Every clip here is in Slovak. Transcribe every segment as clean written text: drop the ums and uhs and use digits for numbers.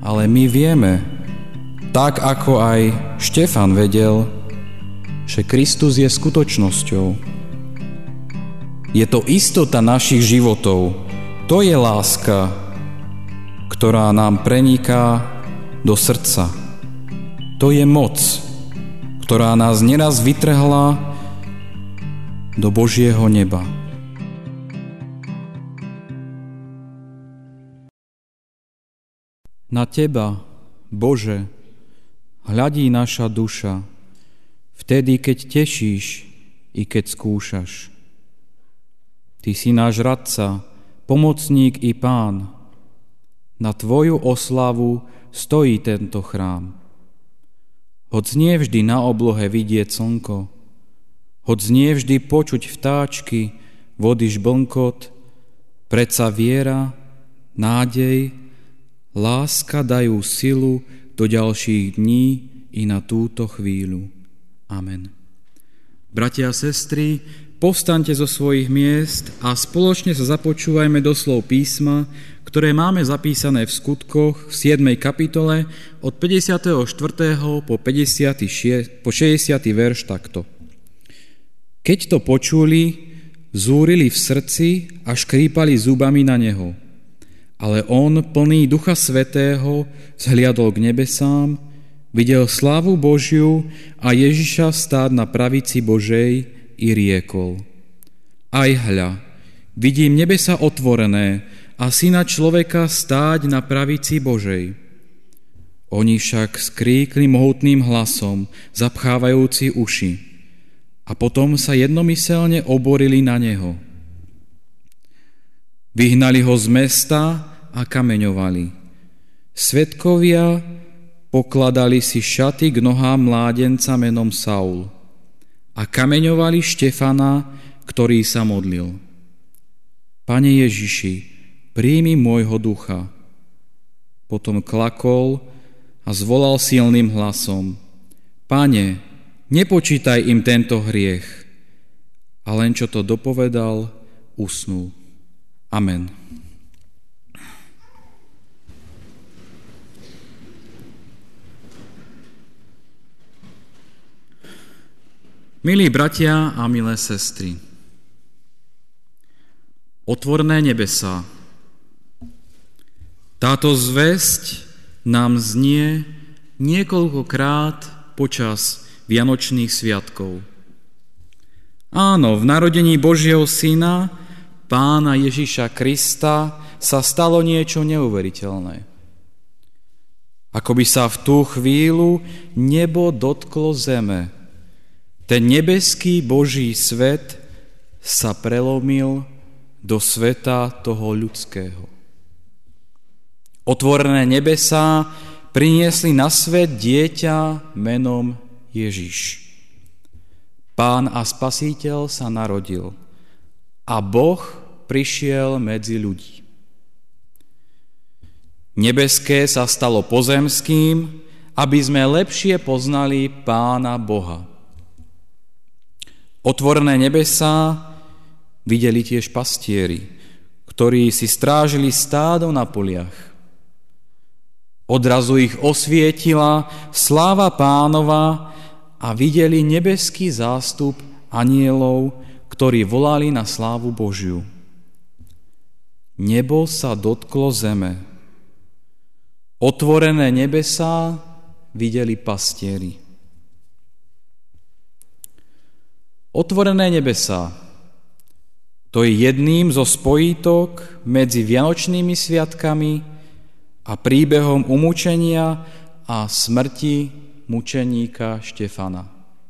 Ale my vieme, tak ako aj Štefan vedel, že Kristus je skutočnosťou. Je to istota našich životov. To je láska, ktorá nám preniká do srdca. To je moc, ktorá nás neraz vytrhla do Božieho neba. Na Teba, Bože, hľadí naša duša, vtedy, keď tešíš i keď skúšaš. Ty si náš radca, pomocník i pán. Na Tvoju oslavu stojí tento chrám. Hoď nie vždy na oblohe vidieť slnko, hoď nie vždy počuť vtáčky, vody žblnkot, predsa viera, nádej, láska dajú silu do ďalších dní i na túto chvíľu. Amen. Bratia a sestry, povstaňte zo svojich miest a spoločne sa započúvajme do slov písma, ktoré máme zapísané v Skutkoch v 7. kapitole od 54. po 60. verš takto. Keď to počuli, zúrili v srdci a škrípali zubami na neho. Ale on, plný Ducha Svätého, vzhliadol k nebesám, videl slávu Božiu a Ježiša stáť na pravici Božej i riekol: Aj hľa, vidím nebesa otvorené a Syna človeka stáť na pravici Božej. Oni však skríkli mohutným hlasom, zapchávajúci uši, a potom sa jednomyselne oborili na neho. Vyhnali ho z mesta a kameňovali. Svedkovia pokladali si šaty k nohám mládenca menom Saul a kameňovali Štefana, ktorý sa modlil: Pane Ježiši, príjmi môjho ducha. Potom klakol a zvolal silným hlasom: Pane, nepočítaj im tento hriech. A len čo to dopovedal, usnul. Amen. Milí bratia a milé sestry, otvorené nebesá. Táto zvesť nám znie niekoľkokrát počas Vianočných sviatkov. Áno, v narodení Božieho Syna, Pána Ježiša Krista, sa stalo niečo neuveriteľné. Ako by sa v tú chvíľu nebo dotklo zeme. Ten nebeský Boží svet sa prelomil do sveta toho ľudského. Otvorené nebesá priniesli na svet dieťa menom Ježiš. Pán a Spasiteľ sa narodil a Boh prišiel medzi ľudí. Nebeské sa stalo pozemským, aby sme lepšie poznali Pána Boha. Otvorené nebesá videli tiež pastieri, ktorí si strážili stádo na poliach. Odrazu ich osvietila sláva Pánova a videli nebeský zástup anjelov, ktorí volali na slávu Božiu. Nebo sa dotklo zeme. Otvorené nebesá videli pastieri. Otvorené nebesá. To je jedným zo spojítok medzi Vianočnými sviatkami a príbehom umúčenia a smrti mučeníka Štefana.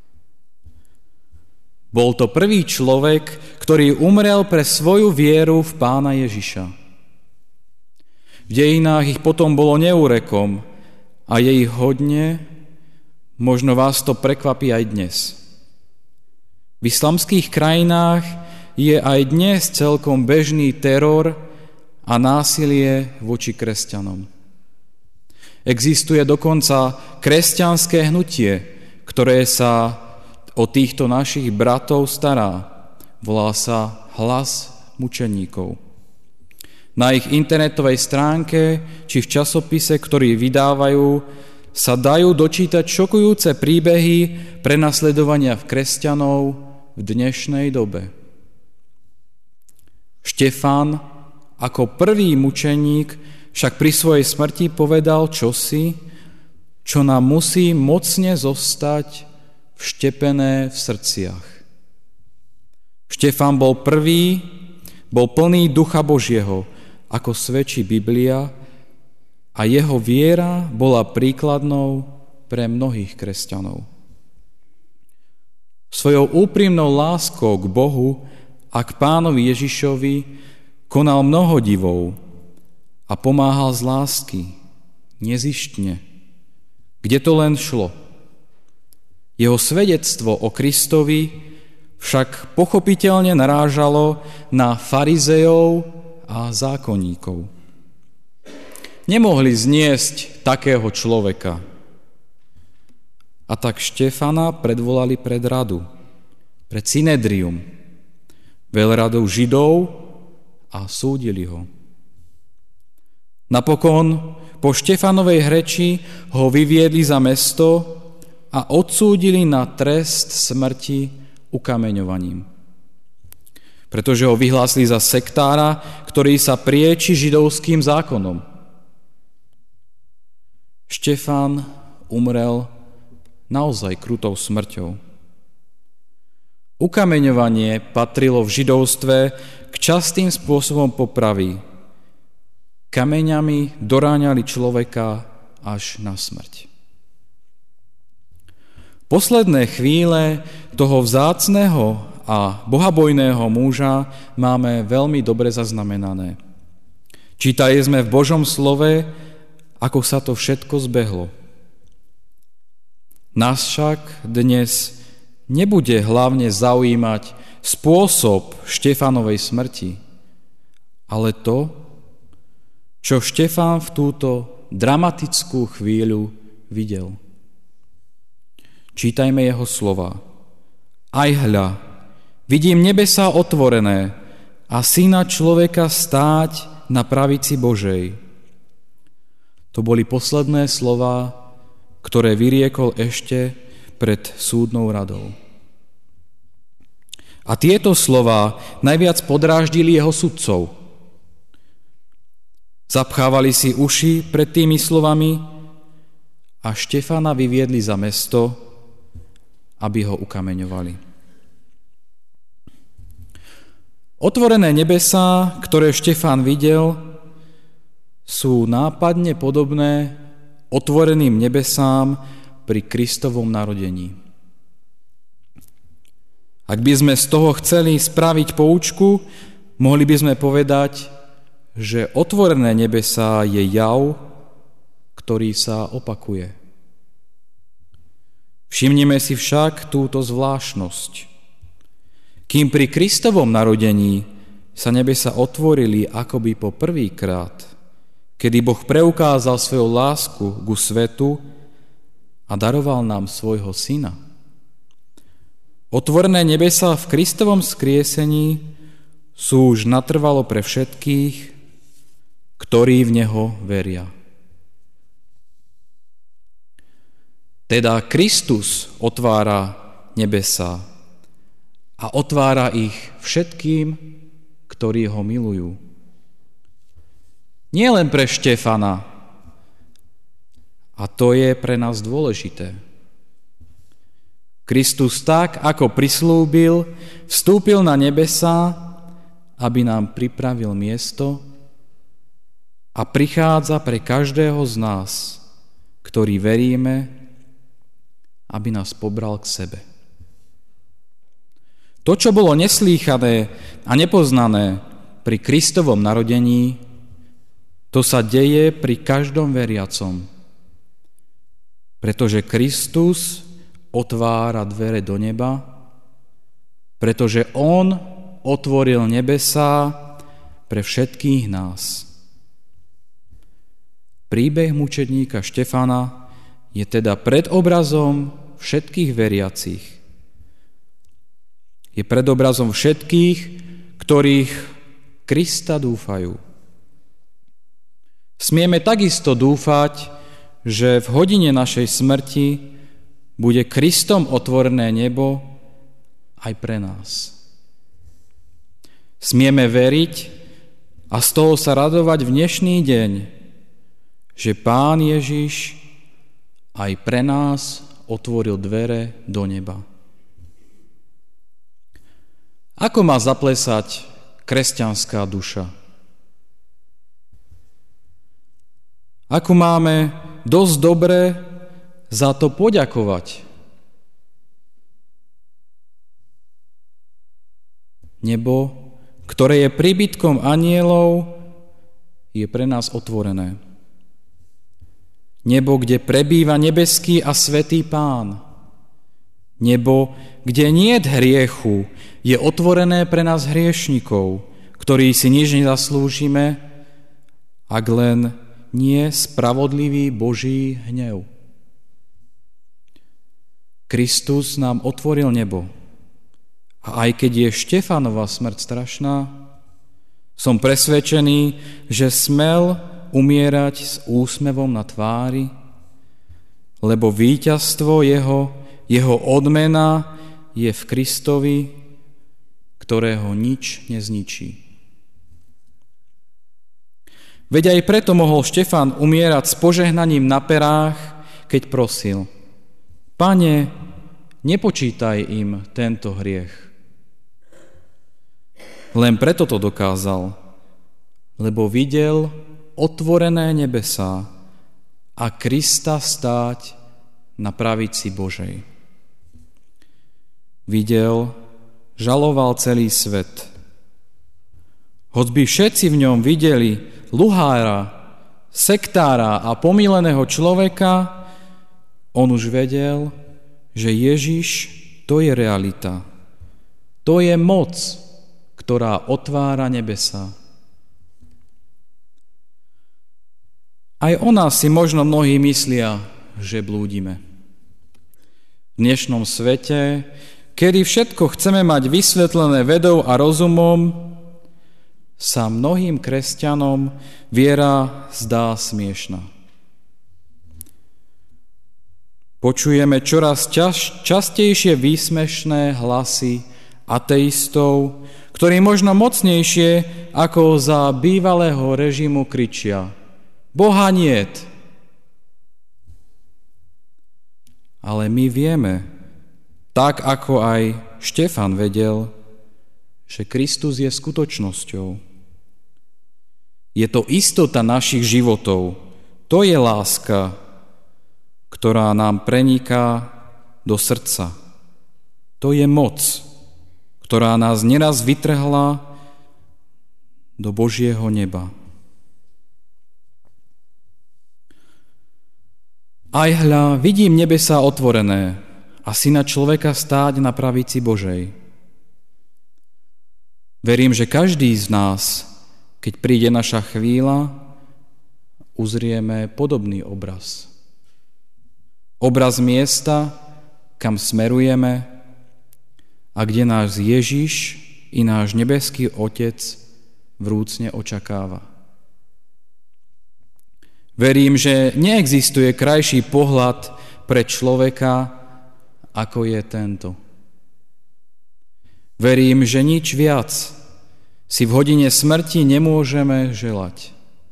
Bol to prvý človek, ktorý umrel pre svoju vieru v Pána Ježiša. V dejinách ich potom bolo neúrekom a je ich hodne, možno vás to prekvapí aj dnes. V islamských krajinách je aj dnes celkom bežný teror a násilie voči kresťanom. Existuje dokonca kresťanské hnutie, ktoré sa o týchto našich bratov stará. Volá sa Hlas mučeníkov. Na ich internetovej stránke či v časopise, ktorý vydávajú, sa dajú dočítať šokujúce príbehy prenasledovania kresťanov v dnešnej dobe. Štefán ako prvý mučeník však pri svojej smrti povedal čosi, čo nám musí mocne zostať vštepené v srdciach. Štefán bol prvý, bol plný Ducha Božieho, ako svedčí Biblia, a jeho viera bola príkladnou pre mnohých kresťanov. Svojou úprimnou láskou k Bohu a k Pánovi Ježišovi konal mnoho divov a pomáhal z lásky, nezištne, kde to len šlo. Jeho svedectvo o Kristovi však pochopiteľne narážalo na farizejov a zákonníkov. Nemohli zniesť takého človeka. A tak Štefana predvolali pred radu, pred Synedrium, veľradou Židov, a súdili ho. Napokon po Štefanovej hreči ho vyviedli za mesto a odsúdili na trest smrti ukameňovaním. Pretože ho vyhlásili za sektára, ktorý sa prieči židovským zákonom. Štefán umrel naozaj krutou smrťou. Ukameňovanie patrilo v židovstve k častým spôsobom popravy. Kameňami doráňali človeka až na smrť. Posledné chvíle toho vzácneho a bohabojného muža máme veľmi dobre zaznamenané. Čítali sme v Božom slove, ako sa to všetko zbehlo. Nás však dnes nebude hlavne zaujímať spôsob Štefanovej smrti, ale to, čo Štefán v túto dramatickú chvíľu videl. Čítajme jeho slova. Aj hľa, vidím nebesá otvorené a syna človeka stáť na pravici Božej. To boli posledné slova, ktoré vyriekol ešte pred súdnou radou. A tieto slova najviac podráždili jeho sudcov. Zapchávali si uši pred tými slovami a Štefana vyviedli za mesto, aby ho ukameňovali. Otvorené nebesá, ktoré Štefán videl, sú nápadne podobné otvoreným nebesám pri Kristovom narodení. Ak by sme z toho chceli spraviť poučku, mohli by sme povedať, že otvorené nebesá je jav, ktorý sa opakuje. Všimnime si však túto zvláštnosť. Kým pri Kristovom narodení sa nebesá otvorili akoby po prvýkrát, kedy Boh preukázal svoju lásku ku svetu a daroval nám svojho syna. Otvorené nebesá v Kristovom skriesení sú už natrvalo pre všetkých, ktorí v Neho veria. Teda Kristus otvára nebesá a otvára ich všetkým, ktorí ho milujú. Nie len pre Štefana, a to je pre nás dôležité. Kristus tak, ako prislúbil, vstúpil na nebesá, aby nám pripravil miesto a prichádza pre každého z nás, ktorý veríme, aby nás pobral k sebe. To, čo bolo neslýchané a nepoznané pri Kristovom narodení, to sa deje pri každom veriacom. Pretože Kristus otvára dvere do neba, pretože on otvoril nebesá pre všetkých nás. Príbeh mučedníka Štefana je teda predobrazom všetkých veriacich. Je predobrazom všetkých, ktorých Krista dúfajú. Smieme takisto dúfať, že v hodine našej smrti bude Kristom otvorené nebo aj pre nás. Smieme veriť a z toho sa radovať v dnešný deň, že Pán Ježiš aj pre nás otvoril dvere do neba. Ako má zaplesať kresťanská duša? Ako máme dosť dobre za to poďakovať? Nebo, ktoré je príbytkom anjelov, je pre nás otvorené. Nebo, kde prebýva nebeský a svätý Pán. Nebo, kde niet hriechu, je otvorené pre nás hriešnikov, ktorí si nič nezaslúžime, ak len nie spravodlivý Boží hnev. Kristus nám otvoril nebo. A aj keď je Štefánova smrť strašná, som presvedčený, že smel umierať s úsmevom na tvári, lebo víťazstvo jeho odmena je v Kristovi, ktorého nič nezničí. Veď aj preto mohol Štefán umierať s požehnaním na perách, keď prosil: Pane, nepočítaj im tento hriech. Len preto to dokázal, lebo videl otvorené nebesá a Krista stáť na pravici Božej. Videl, žaloval celý svet. Hoď by všetci v ňom videli luhára, sektára a pomíleného človeka, on už vedel, že Ježiš to je realita. To je moc, ktorá otvára nebesá. Aj o nás si možno mnohí myslia, že blúdime. V dnešnom svete, kedy všetko chceme mať vysvetlené vedou a rozumom, sa mnohým kresťanom viera zdá smiešna. Počujeme čoraz častejšie výsmešné hlasy ateistov, ktorí možno mocnejšie ako za bývalého režimu kričia: Boha niet. Ale my vieme, tak ako aj Štefán vedel, že Kristus je skutočnosťou. Je to istota našich životov. To je láska, ktorá nám preniká do srdca. To je moc, ktorá nás neraz vytrhla do Božieho neba. Aj hľa, vidím nebesá otvorené a Syna človeka stáť na pravici Božej. Verím, že každý z nás, keď príde naša chvíľa, uzrieme podobný obraz. Obraz miesta, kam smerujeme a kde náš Ježiš i náš nebeský Otec vrúcne očakáva. Verím, že neexistuje krajší pohľad pre človeka, ako je tento. Verím, že nič viac si v hodine smrti nemôžeme želať.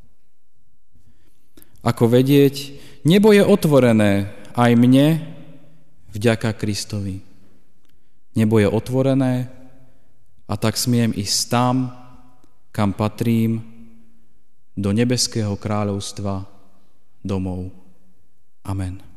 Ako vedieť, nebo je otvorené aj mne vďaka Kristovi. Nebo je otvorené a tak smiem ísť tam, kam patrím, do nebeského kráľovstva domov. Amen.